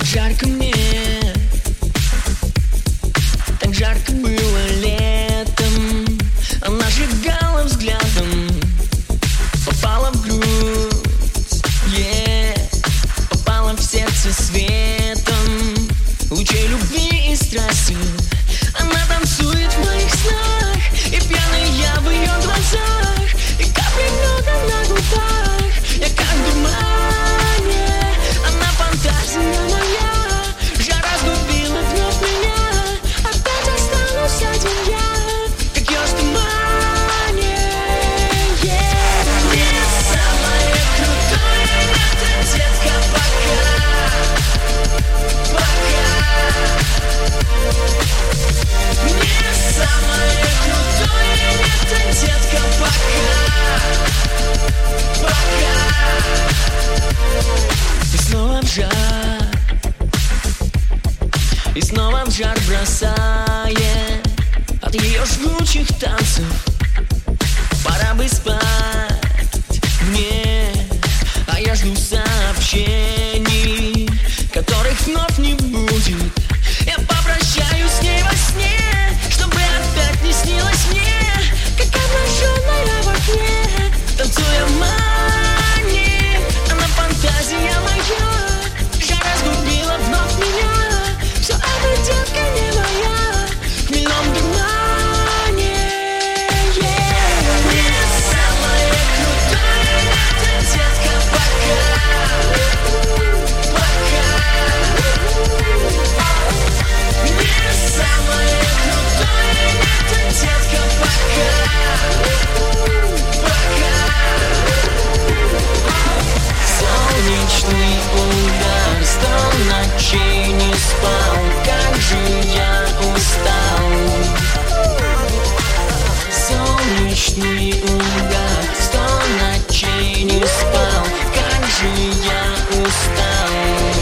жарко мне, так жарко было летом. Она сжигала взглядом, попала в грудь, попала в сердце светом лучей любви и страсти. Она танцует в моих снах, и пьяный я в ее глазах, и капли меда на губах. Я как в тумане, она фантазия моя. Жара разгубила вновь меня, опять останусь один я, как еж в тумане. Не самое крутое, нет, детка, пока. Не самое крутое, нет, детка, пока. И снова в жар, и снова в жар бросает от ее жгучих танцев. Пора бы спать мне, а я жду сообщений, которых вновь не будет. Я попрощаюсь с ней во сне, чтобы опять не снилось мне, как обнаженная в окне, танцуя в мане. Она фантазия моя, жара разгубила вновь меня. Все это, детка, не моя, в хмельном тумане. Не самое крутое, нет, детка, пока. Не самое крутое, нет, детка, солнечный удар, 100 ночей не спал, как же я устал. Солнечный удар, 100 ночей не спал, как же я устал.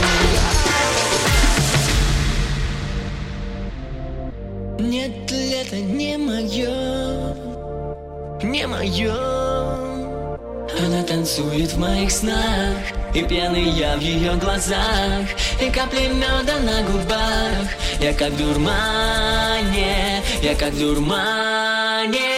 Нет, лето не мое, не мое. Она танцует в моих снах, и пьяный я в ее глазах, и капли меда на губах. Я как в дурмане, я как в дурмане.